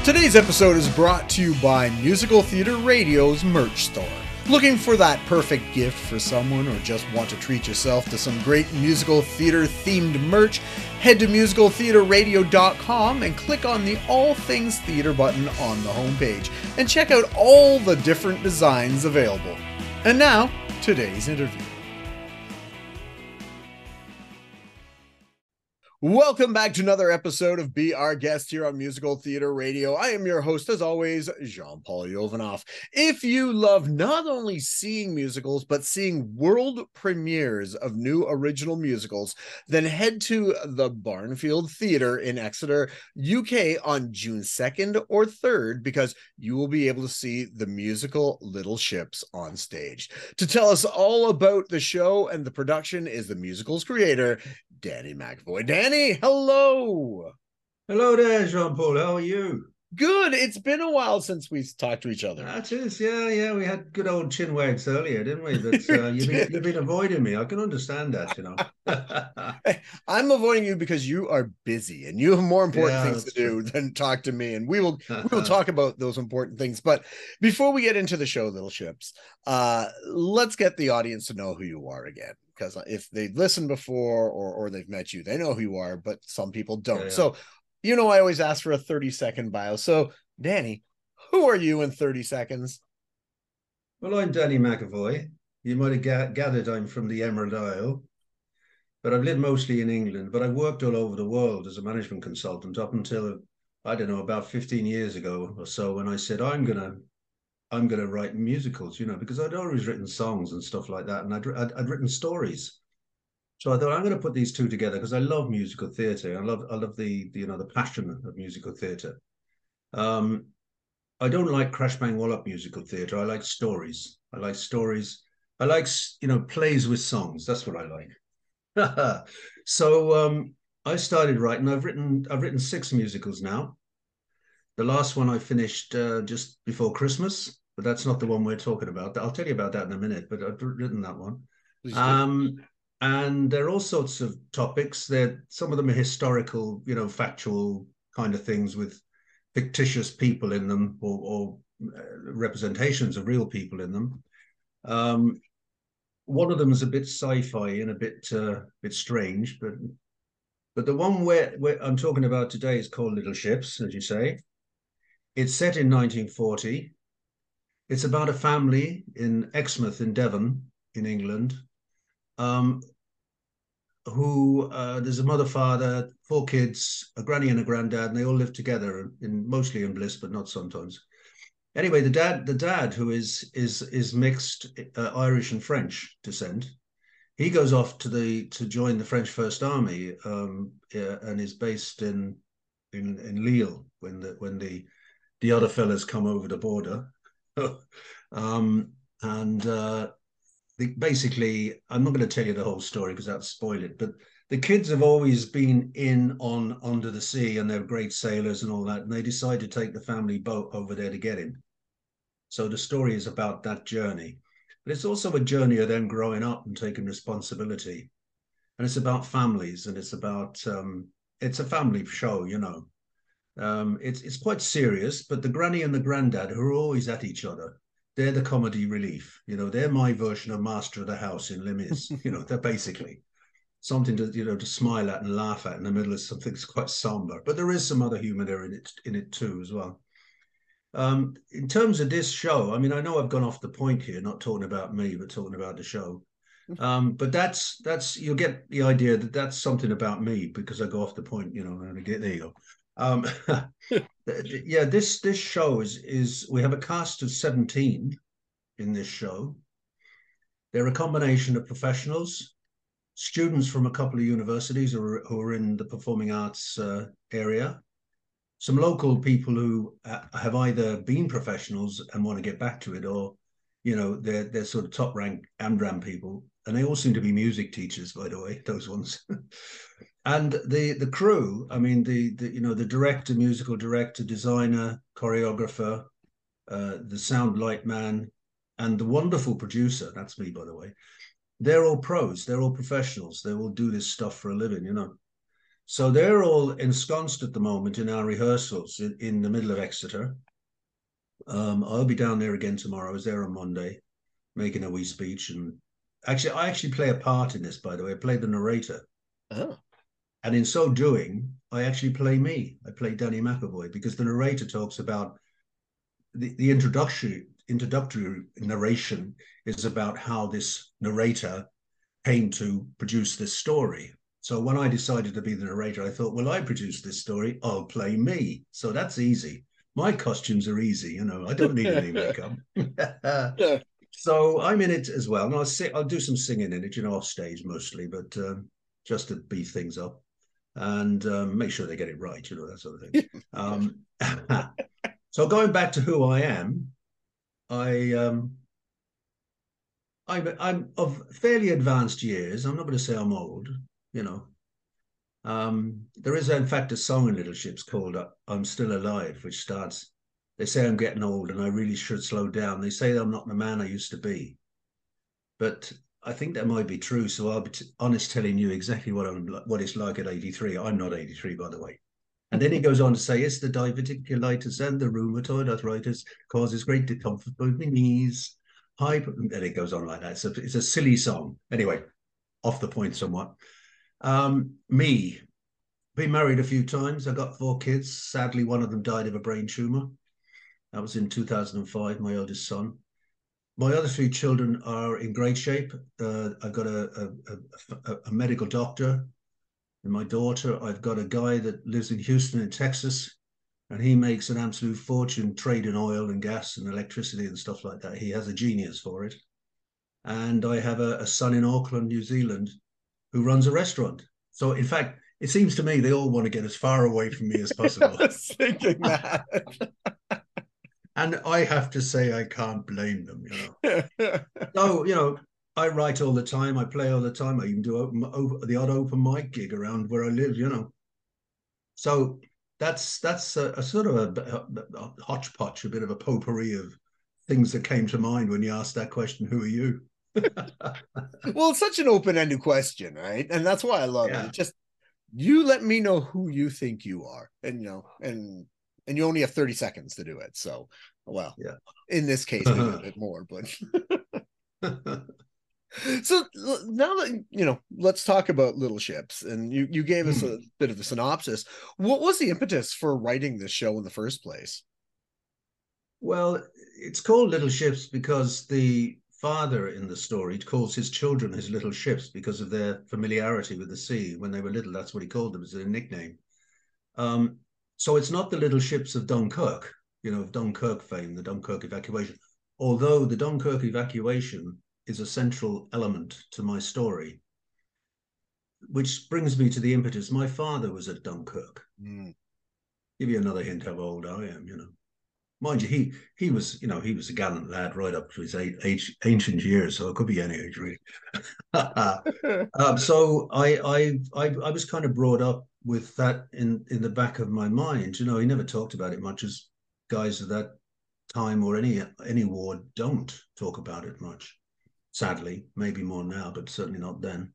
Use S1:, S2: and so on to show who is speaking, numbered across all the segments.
S1: Today's episode is brought to you by Musical Theater Radio's merch store. Looking for that perfect gift for someone or just want to treat yourself to some great musical theater themed merch? Head to musicaltheaterradio.com and click on the All Things Theater button on the homepage and check out all the different designs available. And now, today's interview. Welcome back to another episode of Be Our Guest here on Musical Theater Radio. I am your host, as always, Jean-Paul Yovanov. If you love not only seeing musicals, but seeing world premieres of new original musicals, then head to the Barnfield Theatre in Exeter, UK on June 2nd or 3rd, because you will be able to see the musical Little Ships on stage. To tell us all about the show and the production is the musical's creator, Danny McAvoy. Danny, hello.
S2: Hello there, Jean-Paul. How are you?
S1: Good. It's been a while since we talked to each other.
S2: That is, yeah. We had good old chin wags earlier, didn't we? But you've been avoiding me. I can understand that, you know.
S1: I'm avoiding you because you are busy and you have more important things to do than talk to me. And we will talk about those important things. But before we get into the show, Little Ships, let's get the audience to know who you are again. Because if they've listened before or they've met you, they know who you are, but some people don't. Yeah. So, I always ask for a 30-second bio. So, Danny, who are you in 30 seconds?
S2: Well, I'm Danny McAvoy. You might have gathered I'm from the Emerald Isle, but I've lived mostly in England, but I've worked all over the world as a management consultant up until, I don't know, about 15 years ago or so, when I said, I'm going to write musicals, because I'd always written songs and stuff like that. And I'd written stories. So I thought, I'm going to put these two together because I love musical theatre. I love the passion of musical theatre. I don't like crash bang wallop musical theatre. I like stories. I like plays with songs. That's what I like. So I started writing. I've written 6 musicals now. The last one I finished just before Christmas, but that's not the one we're talking about. I'll tell you about that in a minute, but I've written that one. And there are all sorts of topics. Some of them are historical, factual kind of things with fictitious people in them or representations of real people in them. One of them is a bit sci-fi and a bit strange, but the one where I'm talking about today is called Little Ships, as you say. It's set in 1940. It's about a family in Exmouth in Devon, in England, who there's a mother, father, 4 kids, a granny and a granddad, and they all live together, mostly in bliss, but not sometimes. Anyway, the dad who is mixed Irish and French descent, he goes off to join the French First Army, and is based in Lille when the other fellas come over the border. Basically, I'm not going to tell you the whole story because that'll spoil it, but the kids have always been under the sea, and they're great sailors and all that, and they decide to take the family boat over there to get him. So the story is about that journey, but it's also a journey of them growing up and taking responsibility. And it's about families, and it's about it's a family show, It's quite serious, but the granny and the granddad, who are always at each other, they're the comedy relief. They're my version of Master of the House in Les Mis. They're basically something to smile at and laugh at in the middle of something that's quite somber. But there is some other humor there in it too as well. In terms of this show, I know I've gone off the point here, not talking about me, but talking about the show. But that's you'll get the idea that that's something about me because I go off the point, and there you go. Yeah, this show is we have a cast of 17 in this show. They're a combination of professionals, students from a couple of universities who are in the performing arts area, some local people who have either been professionals and want to get back to it, or they're sort of top rank Amdram people, and they all seem to be music teachers, by the way, those ones. And the crew, the director, musical director, designer, choreographer, the sound light man, and the wonderful producer, that's me, by the way, they're all pros, they're all professionals, they all do this stuff for a living, So they're all ensconced at the moment in our rehearsals in the middle of Exeter. I'll be down there again tomorrow. I was there on Monday, making a wee speech. And actually, I actually play a part in this, by the way. I play the narrator.
S1: Oh.
S2: And in so doing, I actually play me. I play Danny McAvoy, because the narrator talks about the introductory narration is about how this narrator came to produce this story. So when I decided to be the narrator, I thought, well, I produced this story, I'll play me. So that's easy. My costumes are easy, you know, I don't need any makeup. So I'm in it as well. And I'll do some singing in it, you know, off stage mostly, but just to beef things up and make sure they get it right, you know, that sort of thing. So going back to who I am, I'm of fairly advanced years. I'm not going to say I'm old, you know. There is, in fact, a song in Little Ships called I'm Still Alive, which starts, they say I'm getting old and I really should slow down. They say I'm not the man I used to be. But I think that might be true. So I'll be honest telling you exactly what it's like at 83. I'm not 83, by the way. And then he goes on to say, it's the diverticulitis and the rheumatoid arthritis causes great discomfort with the knees. And it goes on like that. It's a silly song. Anyway, off the point somewhat. Me, been married a few times. I got 4 kids. Sadly, one of them died of a brain tumor. That was in 2005, my eldest son. My other 3 children are in great shape. I've got a medical doctor. And my daughter, I've got a guy that lives in Houston in Texas, and he makes an absolute fortune trading oil and gas and electricity and stuff like that. He has a genius for it. And I have a son in Auckland, New Zealand, who runs a restaurant. So in fact, it seems to me they all want to get as far away from me as possible.
S1: I was thinking that.
S2: And I have to say, I can't blame them, you know. So, you know, I write all the time. I play all the time. I even do the odd open mic gig around where I live, you know. So that's a sort of a hodgepodge, a bit of a potpourri of things that came to mind when you asked that question, who are you?
S1: Well, it's such an open-ended question, right? And that's why I love it. It just, you let me know who you think you are, and you know, and you only have 30 seconds to do it. So, well,
S2: yeah.
S1: In this case, maybe a bit more, but so now that you know, let's talk about Little Ships. And you gave us a bit of a synopsis. What was the impetus for writing this show in the first place?
S2: Well, it's called Little Ships because the father in the story calls his children his little ships because of their familiarity with the sea. When they were little, that's what he called them, as a nickname. So it's not the little ships of Dunkirk, you know, of Dunkirk fame, the Dunkirk evacuation. Although the Dunkirk evacuation is a central element to my story, which brings me to the impetus. My father was at Dunkirk. Give you another hint how old I am, you know. Mind you, he was, you know, he was a gallant lad right up to his ancient years, so it could be any age really. So I was kind of brought up with that in the back of my mind. You know, he never talked about it much, as guys of that time or any war don't talk about it much. Sadly, maybe more now, but certainly not then.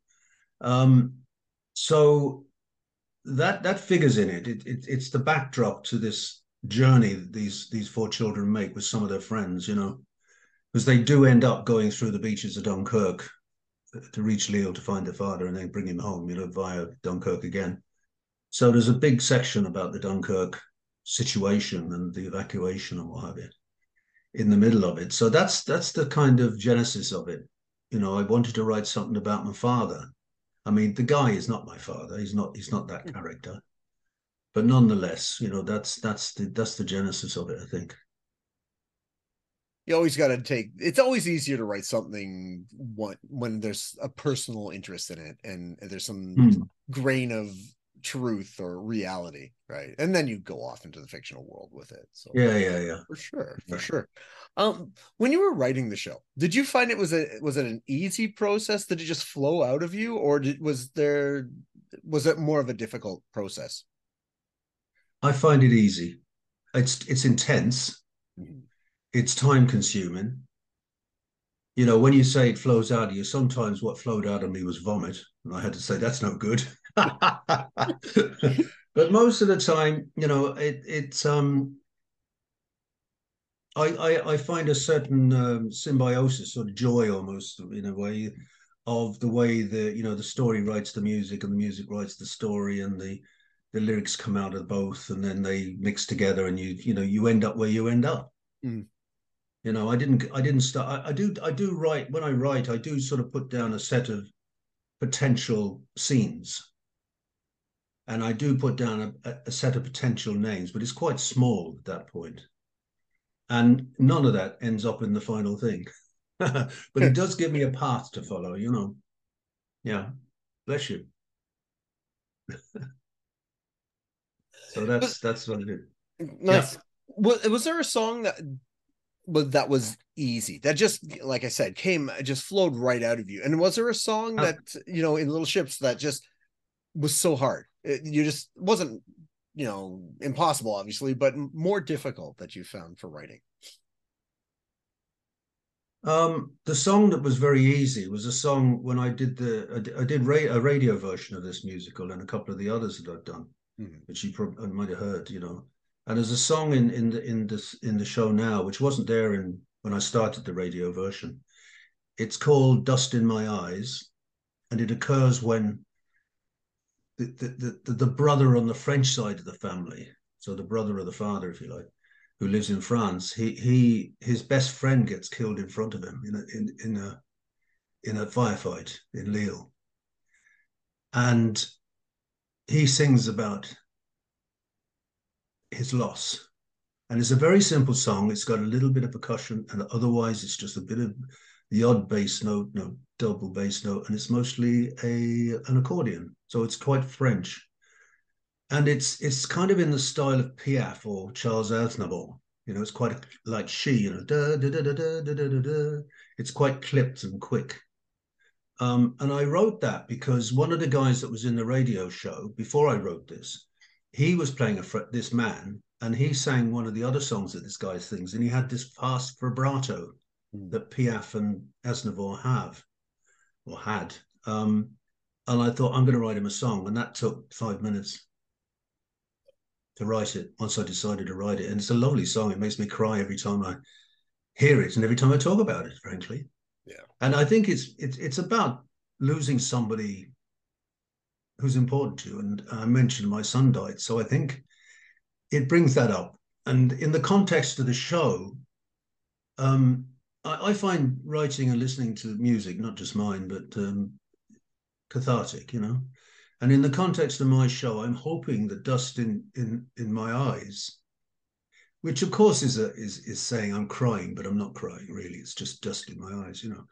S2: So that figures in it. It's the backdrop to this journey that these 4 children make with some of their friends, you know, because they do end up going through the beaches of Dunkirk to reach Lille to find their father and then bring him home, you know, via Dunkirk again. So there's a big section about the Dunkirk situation and the evacuation and what have you in the middle of it. So that's the kind of genesis of it. You know, I wanted to write something about my father. I mean, the guy is not my father. He's not that character. But nonetheless, you know, that's the genesis of it, I think.
S1: You always got to it's always easier to write something when there's a personal interest in it and there's some grain of truth or reality, right? And then you go off into the fictional world with it. So
S2: yeah,
S1: for sure. When you were writing the show, did you find was it an easy process? Did it just flow out of you, or was it more of a difficult process?
S2: I find it easy. It's intense. It's time consuming. You know, when you say it flows out of you, sometimes what flowed out of me was vomit. And I had to say, that's no good. But most of the time, you know, it's I find a certain symbiosis or joy almost in a way of the way the story writes the music and the music writes the story, and the lyrics come out of both, and then they mix together, and you end up where you end up.
S1: Mm.
S2: I didn't start. I do write. When I write, I do sort of put down a set of potential scenes, and I do put down a set of potential names, but it's quite small at that point, and none of that ends up in the final thing. But it does give me a path to follow. Yeah. Bless you. So
S1: But
S2: that's what I did. Yeah.
S1: nice. Was there a song that was easy, that just, like I said, came, just flowed right out of you? And was there a song
S2: Uh,
S1: that, in Little Ships, that just was so hard, you just wasn't, impossible obviously, but more difficult, that you found for writing?
S2: the song that was very easy was a song when I did a radio version of this musical and a couple of the others that I've done,
S1: Mm-hmm.
S2: which you probably might have heard. And there's a song in the show now which wasn't there in when I started the radio version. It's called "Dust in My Eyes," and it occurs when the brother on the French side of the family, so the brother of the father, if you like, who lives in France, his best friend gets killed in front of him in a firefight in Lille, and he sings about his loss. And it's a very simple song. It's got a little bit of percussion, and otherwise it's just a bit of the odd bass note, no double bass note, and it's mostly an accordion. So it's quite French, and it's kind of in the style of Piaf or Charles Aznavour. It's quite like she. Da, da, da, da, da, da, da, da. It's quite clipped and quick. And I wrote that because one of the guys that was in the radio show before I wrote this, he was playing this man, and he sang one of the other songs that this guy sings, and he had this fast vibrato
S1: Mm.
S2: that Piaf and Aznavour have or had. And I thought, I'm going to write him a song, and that took 5 minutes to write it. Once I decided to write it, and it's a lovely song. It makes me cry every time I hear it, and every time I talk about it, frankly.
S1: Yeah.
S2: And I think it's about losing somebody who's important to you. And I mentioned my son died, so I think it brings that up. And in the context of the show, I find writing and listening to music, not just mine, but cathartic. And in the context of my show, I'm hoping that dust in my eyes, which of course is saying I'm crying, but I'm not crying really. It's just dust in my eyes.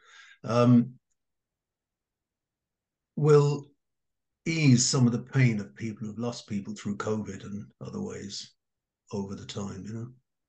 S2: Will ease some of the pain of people who've lost people through COVID and other ways over the time.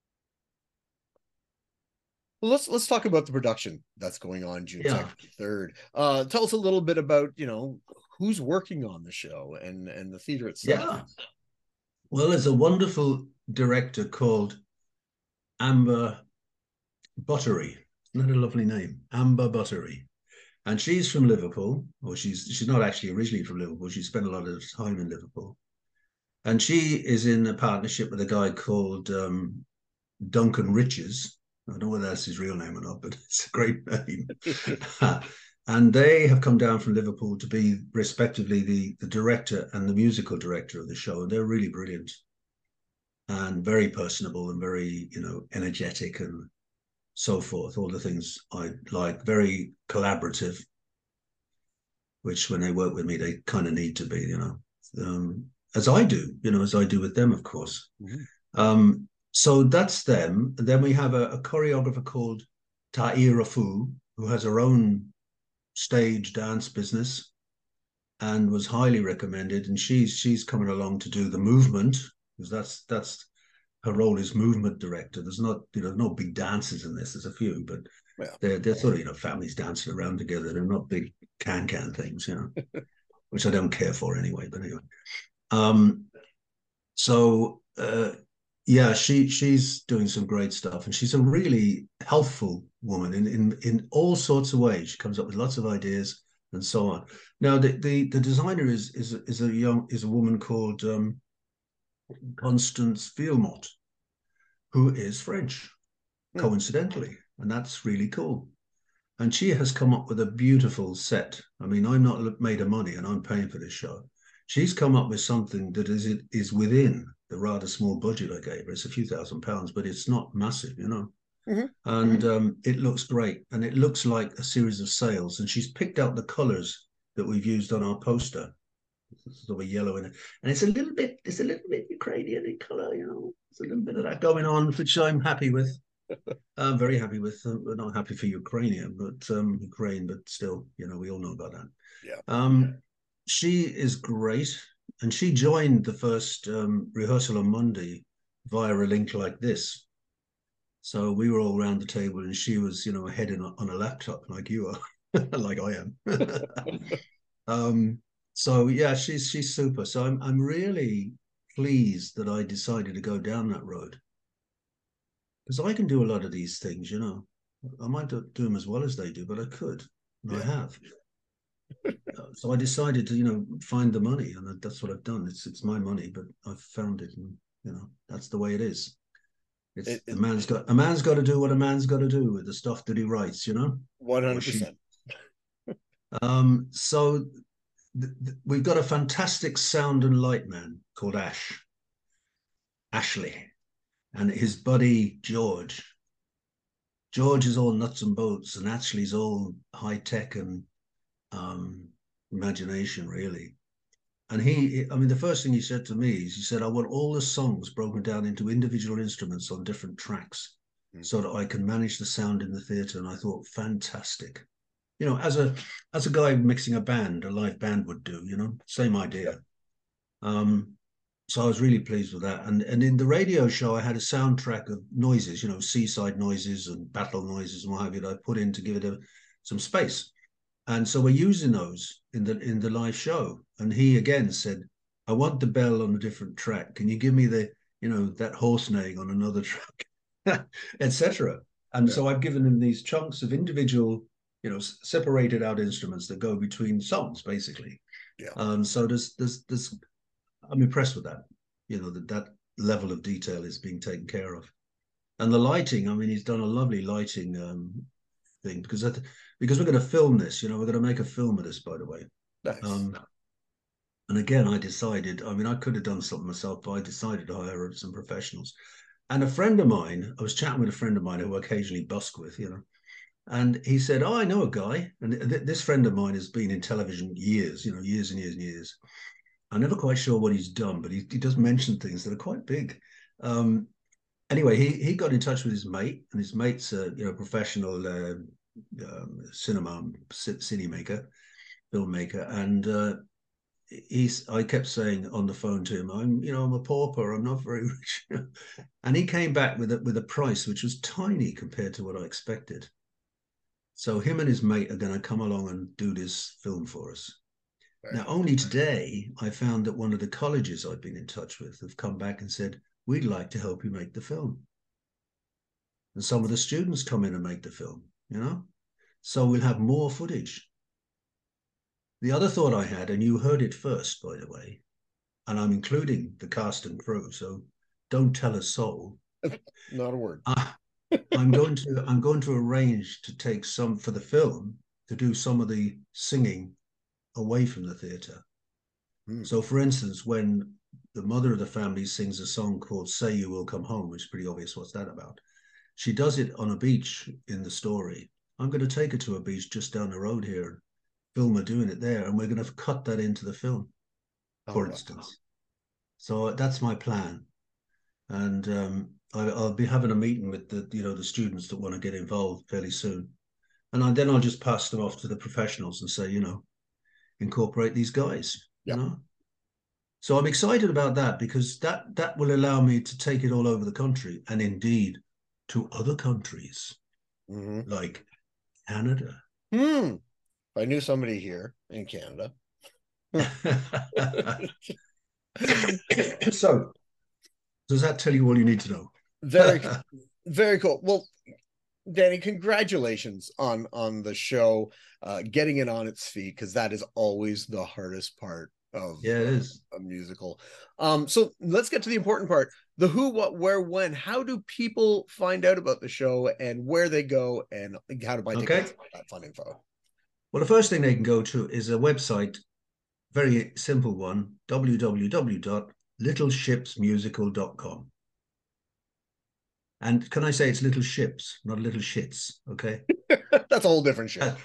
S1: Well, let's talk about the production that's going on June
S2: Yeah.
S1: 2nd, 3rd. Tell us a little bit about, who's working on the show, and the theater itself.
S2: Yeah. Well, there's a wonderful director called Amber Buttery. Isn't that a lovely name? Amber Buttery. And she's from Liverpool, or she's not actually originally from Liverpool. She spent a lot of time in Liverpool. And she is in a partnership with a guy called Duncan Riches. I don't know whether that's his real name or not, but it's a great name. And they have come down from Liverpool to be respectively the director and the musical director of the show. And they're really brilliant and very personable and very, energetic and so forth. All the things I like, very collaborative, which when they work with me, they kind of need to be, as I do, as I do with them, of course. Mm-hmm. So that's them. Then we have a choreographer called Taira Fu, who has her own stage dance business and was highly recommended. And she's coming along to do the movement, because that's her role is movement director. There's not, no big dances in this. There's a few, but yeah, they're sort of, families dancing around together. They're not big can things, which I don't care for anyway. But anyway, so yeah, she's doing some great stuff, and she's a really helpful woman in all sorts of ways. She comes up with lots of ideas and so on. Now, the designer is a woman called Constance Vielmont, who is French, coincidentally, and that's really cool. And she has come up with a beautiful set. I mean, I'm not made of money, and I'm paying for this show. She's come up with something that is within the rather small budget I gave her. It's a few £1,000s, but it's not massive, you know.
S1: Mm-hmm.
S2: And it looks great, and it looks like a series of sails. And she's picked out the colours that we've used on our poster. Sort of a yellow in it, and it's a little bit Ukrainian in colour, you know. There's a little bit of that going on, which I'm happy with. I'm very happy with. We're not happy for Ukraine, but still, you know, we all know about that.
S1: Yeah.
S2: She is great, and she joined the first rehearsal on Monday via a link like this. So we were all around the table, and she was, you know, ahead on a laptop like you are, like I am. So yeah, she's super. So I'm really pleased that I decided to go down that road, because I can do a lot of these things, you know. I might do them as well as they do, but I could, and I have. So I decided to, you know, find the money, and that's what I've done. It's my money, but I've found it, and you know, that's the way it is. A man's got to do what a man's got to do with the stuff that he writes, you know.
S1: 100%.
S2: So we've got a fantastic sound and light man called Ashley, and his buddy George. George is all nuts and bolts, and Ashley's all high tech and imagination, really. And the first thing he said to me is, he said, I want all the songs broken down into individual instruments on different tracks so that I can manage the sound in the theatre. And I thought, fantastic. You know, as a guy mixing a live band would do, you know, same idea. So I was really pleased with that. And in the radio show, I had a soundtrack of noises, you know, seaside noises and battle noises and what have you, that I put in to give it some space. And so we're using those in the live show. And he again said, I want the bell on a different track. Can you give me that horse neighing on another track, etc. And so I've given him these chunks of individual, you know, separated out instruments that go between songs, basically.
S1: Yeah.
S2: So there's I'm impressed with that. You know, that level of detail is being taken care of. And the lighting, I mean, he's done a lovely lighting thing, because we're going to film this, you know, we're going to make a film of this, by the way.
S1: Nice.
S2: And again, I decided, I mean, I could have done something myself, but I decided to hire some professionals. And a friend of mine, I was chatting with a friend of mine who I occasionally busk with, you know, and he said, oh, I know a guy. And this friend of mine has been in television years, you know, years and years and years. I'm never quite sure what he's done, but he does mention things that are quite big. Anyway, he got in touch with his mate, and his mate's a professional cinemaker, filmmaker, and I kept saying on the phone to him, I'm a pauper, I'm not very rich, and he came back with a price which was tiny compared to what I expected. So him and his mate are going to come along and do this film for us. Now, only today, I found that one of the colleges I've been in touch with have come back and said, we'd like to help you make the film. And some of the students come in and make the film, you know? So we'll have more footage. The other thought I had, and you heard it first, by the way, and I'm including the cast and crew, so don't tell a soul.
S1: Not a word.
S2: I'm going to arrange to take some, for the film, to do some of the singing away from the theatre. So, for instance, when the mother of the family sings a song called Say You Will Come Home, which is pretty obvious what's that about, she does it on a beach in the story. I'm going to take her to a beach just down the road here and film her doing it there, and we're going to cut that into the film, for instance. So that's my plan. And I'll be having a meeting with the students that want to get involved fairly soon. And then I'll just pass them off to the professionals and say, incorporate these guys, you know. So I'm excited about that, because that will allow me to take it all over the country, and indeed to other countries like Canada.
S1: I knew somebody here in Canada.
S2: So does that tell you all you need to know?
S1: Very, very cool. Well, Danny, congratulations on the show, getting it on its feet, because that is always the hardest part of
S2: Yeah, it is.
S1: a musical. So let's get to the important part: the who, what, where, when. How do people find out about the show, and where they go, and how to buy
S2: Okay.
S1: tickets? That fun info.
S2: Well, the first thing they can go to is a website, very simple one, www.littleshipsmusical.com. And can I say it's little ships, not little shits? Okay.
S1: That's a whole different shit.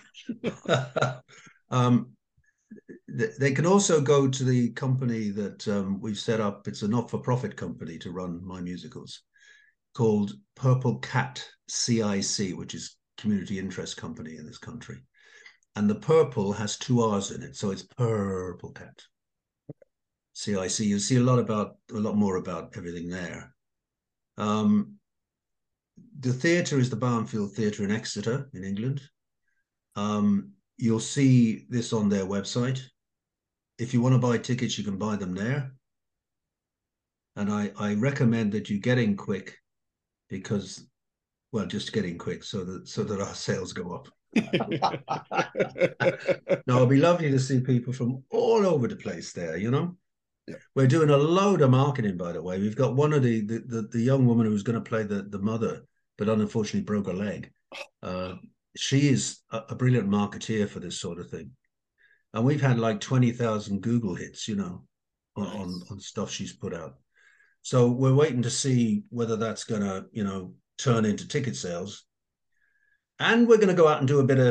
S2: um, they can also go to the company that we've set up. It's a not-for-profit company to run my musicals, called Purple Cat CIC, which is Community Interest Company in this country. And the purple has two R's in it, so it's Purple Cat CIC. You'll see a lot more about everything there. The theatre is the Barnfield Theatre in Exeter, in England. You'll see this on their website. If you want to buy tickets, you can buy them there. And I recommend that you get in quick, because, well, just get in quick so that our sales go up. No, it'll be lovely to see people from all over the place there, you know.
S1: Yeah.
S2: We're doing a load of marketing, by the way. We've got one of the young woman who's going to play the mother, but unfortunately broke her leg. She is a brilliant marketeer for this sort of thing. And we've had like 20,000 Google hits, you know, on stuff she's put out. So we're waiting to see whether that's going to, you know, turn into ticket sales. And we're going to go out and do a bit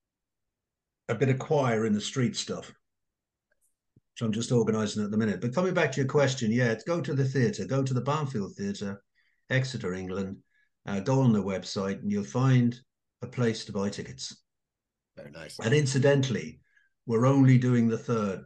S2: of choir in the street stuff, which I'm just organising at the minute. But coming back to your question, yeah, go to the theatre, go to the Barnfield Theatre, Exeter, England, go on the website, and you'll find a place to buy tickets.
S1: Very nice.
S2: And incidentally, we're only doing the third.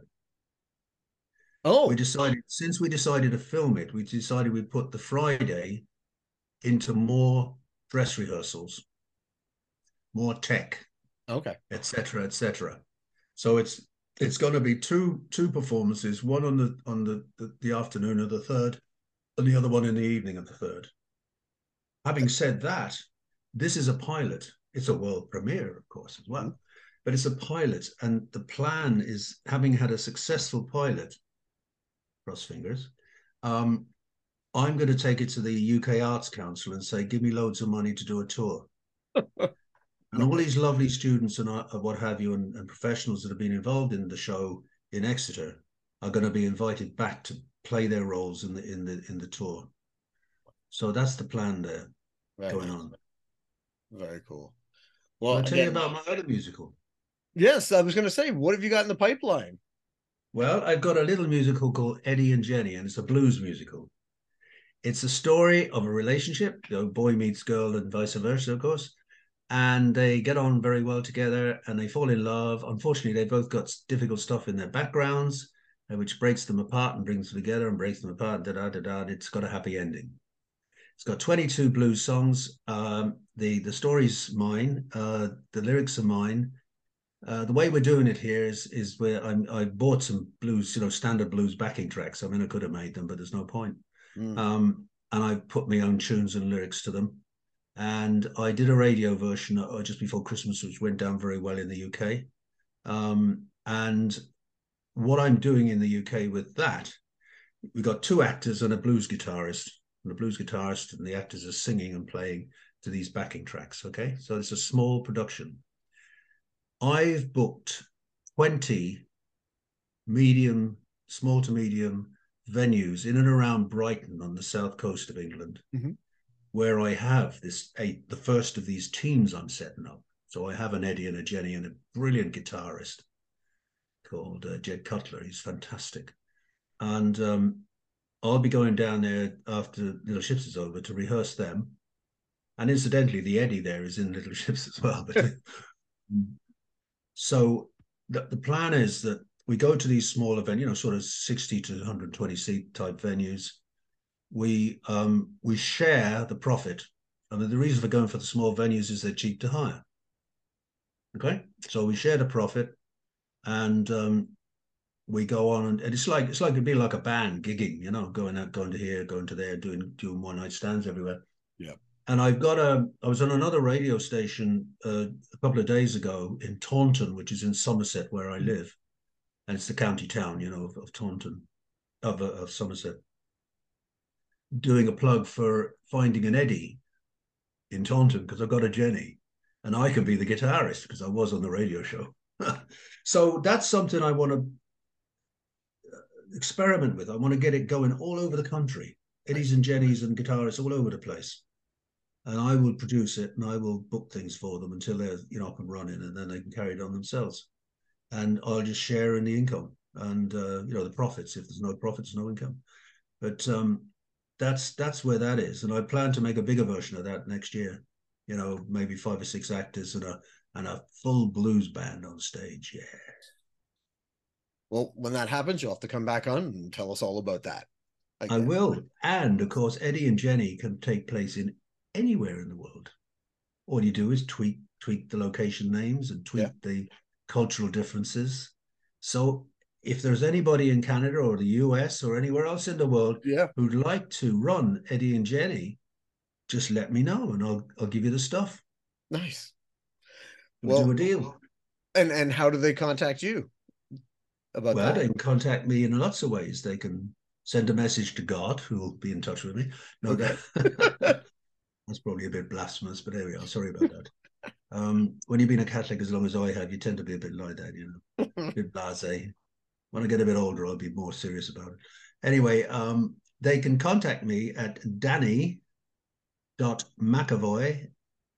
S1: Oh,
S2: since we decided to film it, we decided we'd put the Friday into more dress rehearsals, more tech,
S1: okay,
S2: etc., etc. So it's going to be two performances, one on the afternoon of the third, and the other one in the evening of the third. Having said that, this is a pilot. It's a world premiere, of course, as well. But it's a pilot, and the plan is, having had a successful pilot, cross fingers, I'm going to take it to the UK Arts Council and say, give me loads of money to do a tour. And all these lovely students and what have you, and professionals that have been involved in the show in Exeter are going to be invited back to play their roles in the tour. So that's the plan there going on.
S1: Very cool.
S2: Well, I'll tell you about my other musical.
S1: Yes, I was going to say, what have you got in the pipeline?
S2: Well, I've got a little musical called Eddie and Jenny, and it's a blues musical. It's a story of a relationship, you know, boy meets girl and vice versa, of course. And they get on very well together and they fall in love. Unfortunately, they both got difficult stuff in their backgrounds, which breaks them apart and brings them together and breaks them apart. It's got a happy ending. It's got 22 blues songs. The story's mine. The lyrics are mine. The way we're doing it here is where I bought some blues, you know, standard blues backing tracks. I mean, I could have made them, but there's no point. And I put my own tunes and lyrics to them. And I did a radio version just before Christmas, which went down very well in the UK. And what I'm doing in the UK with that, we've got two actors and a blues guitarist. And the blues guitarist and the actors are singing and playing to these backing tracks, okay? So it's a small production. I've booked 20 small to medium venues in and around Brighton on the south coast of England, where I have the first of these teams I'm setting up. So I have an Eddie and a Jenny and a brilliant guitarist called Jed Cutler. He's fantastic. And I'll be going down there after Little Ships is over to rehearse them. And incidentally, the Eddie there is in Little Ships as well. But so the plan is that we go to these smaller venues, you know, sort of 60 to 120 seat type venues. We share the profit. I mean, the reason for going for the small venues is they're cheap to hire. Okay, so we share the profit, and we go on, and it's like it'd be like a band gigging, you know, going out, going to here, going to there, doing one night stands everywhere.
S1: Yeah.
S2: And I was on another radio station a couple of days ago in Taunton, which is in Somerset, where I live. And it's the county town, of Taunton, of Somerset, doing a plug for Finding an Eddie in Taunton because I've got a Jenny and I can be the guitarist because I was on the radio show. So that's something I want to experiment with. I want to get it going all over the country. Eddies and Jennies and guitarists all over the place. And I will produce it and I will book things for them until they're, up and running, and then they can carry it on themselves. And I'll just share in the income and, the profits. If there's no profits, no income. But that's where that is. And I plan to make a bigger version of that next year. Maybe 5 or 6 actors and a full blues band on stage. Yeah.
S1: Well, when that happens, you'll have to come back on and tell us all about that.
S2: Again. I will. And of course, Eddie and Jenny can take place in anywhere in the world. All you do is tweak the location names and tweak the cultural differences. So if there's anybody in Canada or the US or anywhere else in the world who'd like to run Eddie and Jenny, just let me know and I'll give you the stuff.
S1: Nice.
S2: We'll do a deal.
S1: And how do they contact you about that?
S2: Well, they can contact me in lots of ways. They can send a message to God, who will be in touch with me. No, okay. That's probably a bit blasphemous, but there we are. Sorry about that. When you've been a Catholic as long as I have, you tend to be a bit like that, a bit blasé. When I get a bit older, I'll be more serious about it. Anyway, they can contact me at danny.mcavoy,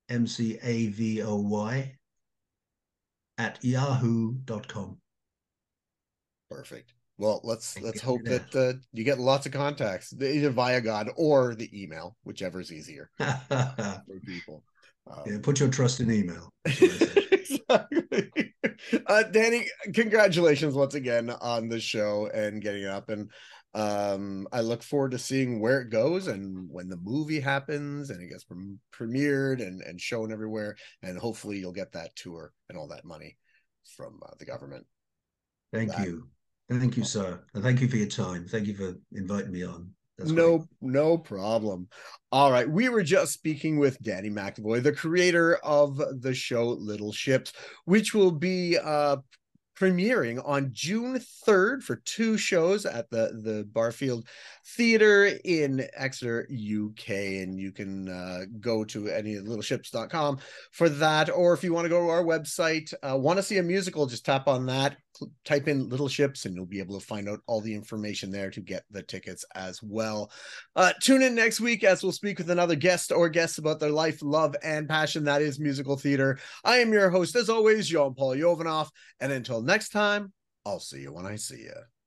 S2: MCAVOY, at yahoo.com.
S1: Perfect. Well, let's hope that you get lots of contacts, either via God or the email, whichever is easier for people.
S2: Put your trust in email.
S1: Exactly. Danny, congratulations once again on the show and getting it up. And I look forward to seeing where it goes and when the movie happens and it gets premiered and shown everywhere. And hopefully you'll get that tour and all that money from the government.
S2: Thank you. Thank you, sir. And thank you for your time. Thank you for inviting me on. That's
S1: no problem. All right. We were just speaking with Danny McAvoy, the creator of the show Little Ships, which will be premiering on June 3rd for 2 shows at the Barfield Theatre in Exeter, UK. And you can go to any of littleships.com for that. Or if you want to go to our website, want to see a musical, just tap on that, type in Little Ships, and you'll be able to find out all the information there to get the tickets as well. Tune in next week as we'll speak with another guest or guests about their life, love, and passion. That is musical theater. I am your host, as always, Jean-Paul Jovanov. And until next time, I'll see you when I see you.